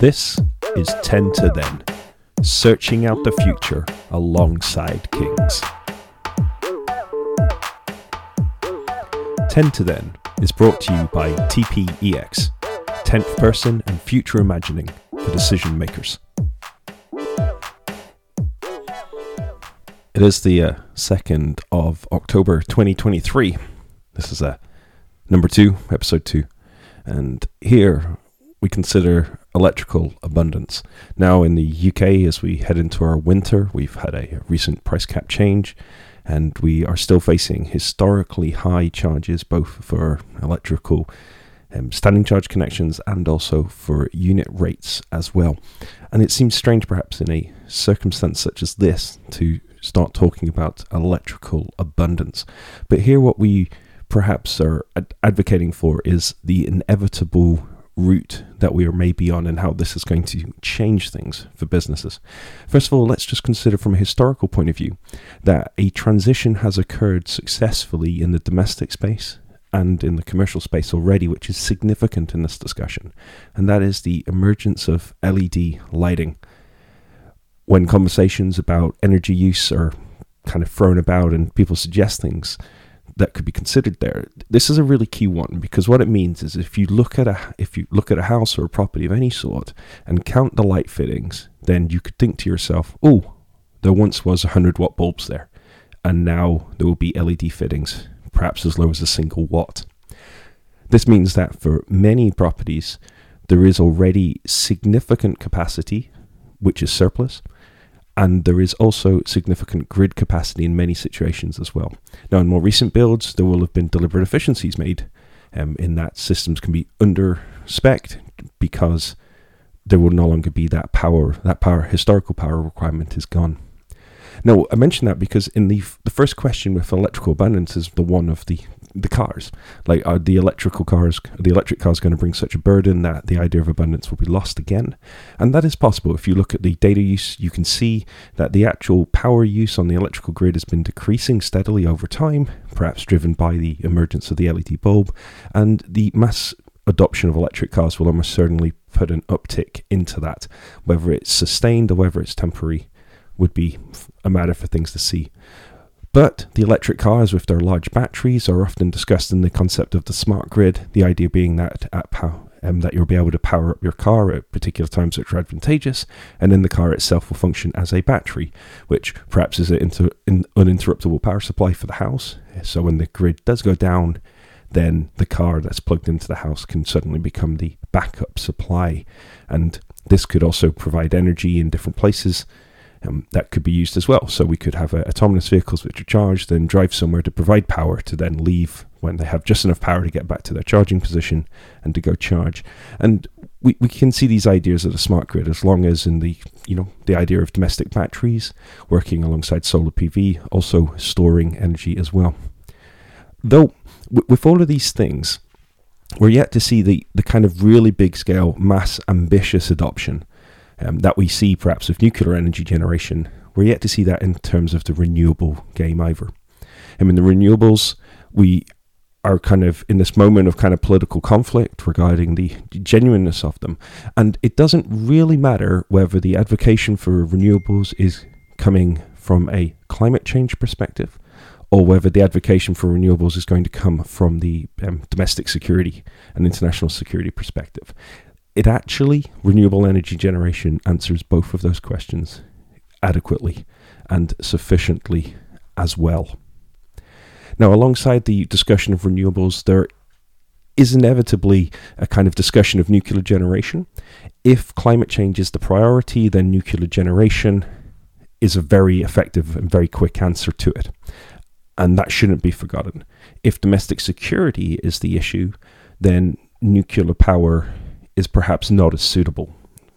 This is 10 to Then, searching out the future alongside kings. 10 to Then is brought to you by TPEX, 10th person and future imagining for decision makers. It is the 2nd of October 2023. This is number 2, episode 2, and here we consider electrical abundance. Now in the UK, as we head into our winter, we've had a recent price cap change, and we are still facing historically high charges both for electrical standing charge connections and also for unit rates as well. And it seems strange perhaps in a circumstance such as this to start talking about electrical abundance. But here what we perhaps are advocating for is the inevitable route that we are maybe on and how this is going to change things for businesses. First of all, let's just consider from a historical point of view that a transition has occurred successfully in the domestic space and in the commercial space already, which is significant in this discussion, and that is the emergence of LED lighting. When conversations about energy use are kind of thrown about and people suggest things that could be considered there, this is a really key one, because what it means is if you look at a house or a property of any sort and count the light fittings, then you could think to yourself, oh, there once was 100-watt bulbs there, and now there will be LED fittings, perhaps as low as a single watt. This means that for many properties, there is already significant capacity, which is surplus, and there is also significant grid capacity in many situations as well. Now, in more recent builds, there will have been deliberate efficiencies made in that systems can be under-spec'd because there will no longer be that historical power requirement is gone. Now, I mention that because in the first question with electrical abundance is the one of the cars. Like, are the electric cars going to bring such a burden that the idea of abundance will be lost again? And that is possible. If you look at the data use, you can see that the actual power use on the electrical grid has been decreasing steadily over time, perhaps driven by the emergence of the LED bulb, and the mass adoption of electric cars will almost certainly put an uptick into that. Whether it's sustained or whether it's temporary would be a matter for things to see. But the electric cars with their large batteries are often discussed in the concept of the smart grid, the idea being that that you'll be able to power up your car at particular times which are advantageous, and then the car itself will function as a battery, which perhaps is an uninterruptible power supply for the house. So when the grid does go down, then the car that's plugged into the house can suddenly become the backup supply. And this could also provide energy in different places. That could be used as well. So we could have autonomous vehicles which are charged, then drive somewhere to provide power to then leave when they have just enough power to get back to their charging position and to go charge. And we can see these ideas of the smart grid as long as in the idea of domestic batteries working alongside solar PV, also storing energy as well. Though with all of these things, we're yet to see the kind of really big scale, mass ambitious adoption that we see perhaps with nuclear energy generation. We're yet to see that in terms of the renewable game either. I mean, the renewables, we are kind of in this moment of kind of political conflict regarding the genuineness of them. And it doesn't really matter whether the advocacy for renewables is coming from a climate change perspective or whether the advocacy for renewables is going to come from the domestic security and international security perspective. Renewable energy generation answers both of those questions adequately and sufficiently as well. Now, alongside the discussion of renewables, there is inevitably a kind of discussion of nuclear generation. If climate change is the priority, then nuclear generation is a very effective and very quick answer to it. And that shouldn't be forgotten. If domestic security is the issue, then nuclear power is perhaps not as suitable.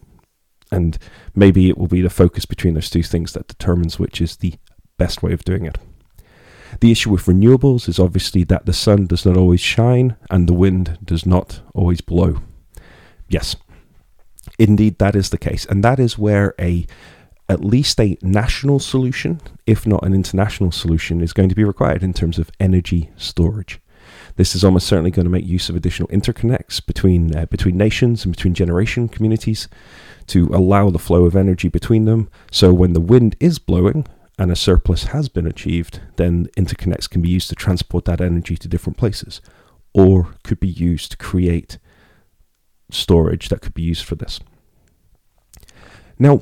And maybe it will be the focus between those two things that determines which is the best way of doing it. The issue with renewables is obviously that the sun does not always shine and the wind does not always blow. Yes, indeed that is the case. And that is where at least a national solution, if not an international solution, is going to be required in terms of energy storage. This is almost certainly going to make use of additional interconnects between nations and between generation communities to allow the flow of energy between them. So when the wind is blowing and a surplus has been achieved, then interconnects can be used to transport that energy to different places, or could be used to create storage that could be used for this. Now,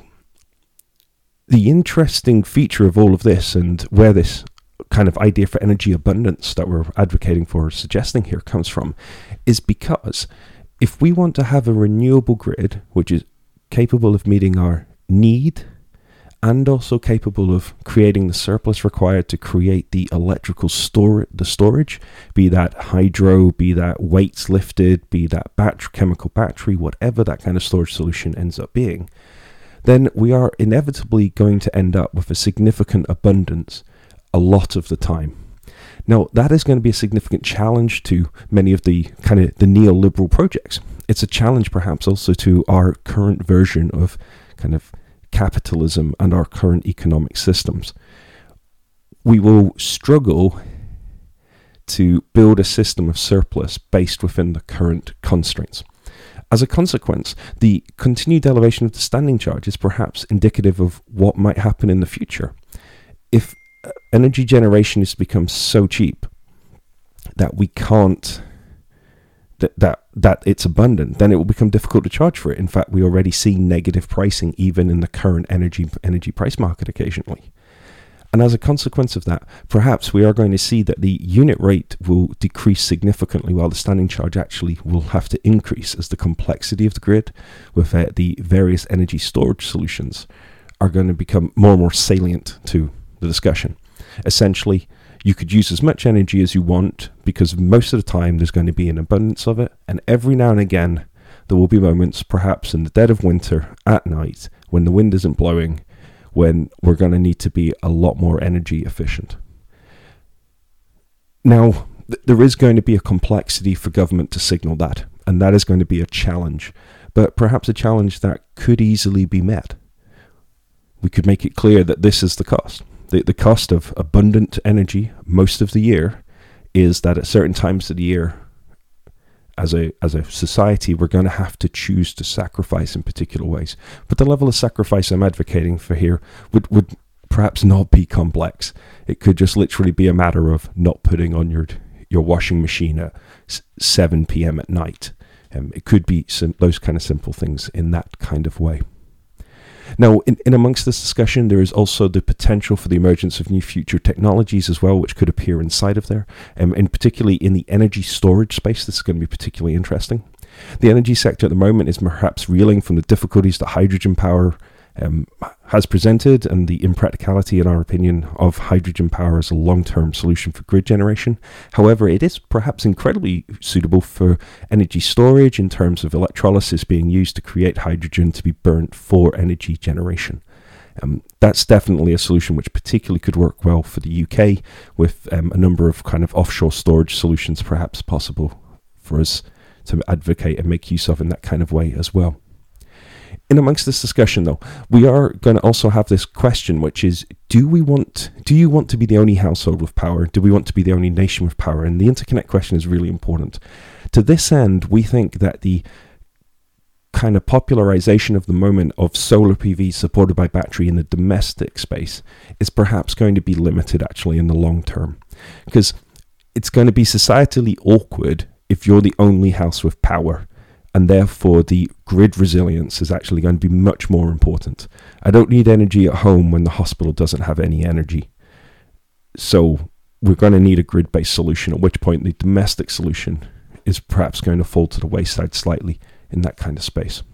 the interesting feature of all of this, and where this kind of idea for energy abundance that we're advocating for or suggesting here comes from, is because if we want to have a renewable grid which is capable of meeting our need and also capable of creating the surplus required to create the electrical storage, be that hydro, be that weights lifted, be that chemical battery, whatever that kind of storage solution ends up being, then we are inevitably going to end up with a significant abundance a lot of the time. Now, that is going to be a significant challenge to many of the kind of the neoliberal projects. It's a challenge perhaps also to our current version of kind of capitalism and our current economic systems. We will struggle to build a system of surplus based within the current constraints. As a consequence, the continued elevation of the standing charge is perhaps indicative of what might happen in the future. If energy generation is to become so cheap that we can't, that it's abundant, then it will become difficult to charge for it. In fact, we already see negative pricing even in the current energy price market occasionally. And as a consequence of that, perhaps we are going to see that the unit rate will decrease significantly while the standing charge actually will have to increase as the complexity of the grid with the various energy storage solutions are going to become more and more salient to the discussion. Essentially, you could use as much energy as you want because most of the time there's going to be an abundance of it. And every now and again, there will be moments, perhaps in the dead of winter at night, when the wind isn't blowing, when we're going to need to be a lot more energy efficient. Now, there is going to be a complexity for government to signal that, and that is going to be a challenge, but perhaps a challenge that could easily be met. We could make it clear that this is the cost. The cost of abundant energy most of the year is that at certain times of the year, as a society, we're going to have to choose to sacrifice in particular ways. But the level of sacrifice I'm advocating for here would perhaps not be complex. It could just literally be a matter of not putting on your washing machine at 7 p.m. at night. It could be those kind of simple things in that kind of way. Now, in amongst this discussion, there is also the potential for the emergence of new future technologies as well, which could appear inside of there. And particularly in the energy storage space, this is going to be particularly interesting. The energy sector at the moment is perhaps reeling from the difficulties that hydrogen power has presented and the impracticality, in our opinion, of hydrogen power as a long-term solution for grid generation. However, it is perhaps incredibly suitable for energy storage in terms of electrolysis being used to create hydrogen to be burnt for energy generation. That's definitely a solution which particularly could work well for the UK, with a number of kind of offshore storage solutions perhaps possible for us to advocate and make use of in that kind of way as well. In amongst this discussion, though, we are going to also have this question, which is, do you want to be the only household with power? Do we want to be the only nation with power? And the interconnect question is really important. To this end, we think that the kind of popularization of the moment of solar PV supported by battery in the domestic space is perhaps going to be limited actually in the long term, because it's going to be societally awkward if you're the only house with power. And therefore, the grid resilience is actually going to be much more important. I don't need energy at home when the hospital doesn't have any energy. So we're going to need a grid-based solution, at which point the domestic solution is perhaps going to fall to the wayside slightly in that kind of space.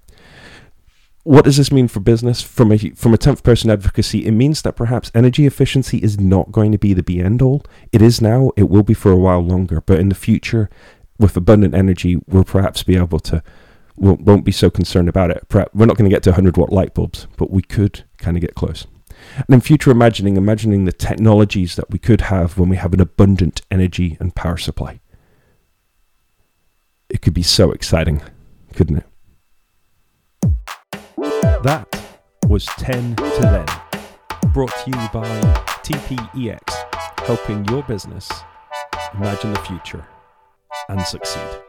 What does this mean for business? From a 10th person advocacy, it means that perhaps energy efficiency is not going to be the be-end-all. It is now, it will be for a while longer, but in the future, with abundant energy, we'll perhaps be able to, won't be so concerned about it. Perhaps we're not going to get to 100-watt light bulbs, but we could kind of get close. And in future imagining the technologies that we could have when we have an abundant energy and power supply. It could be so exciting, couldn't it? That was 10 to Then, brought to you by TPEX, helping your business imagine the future. and succeed.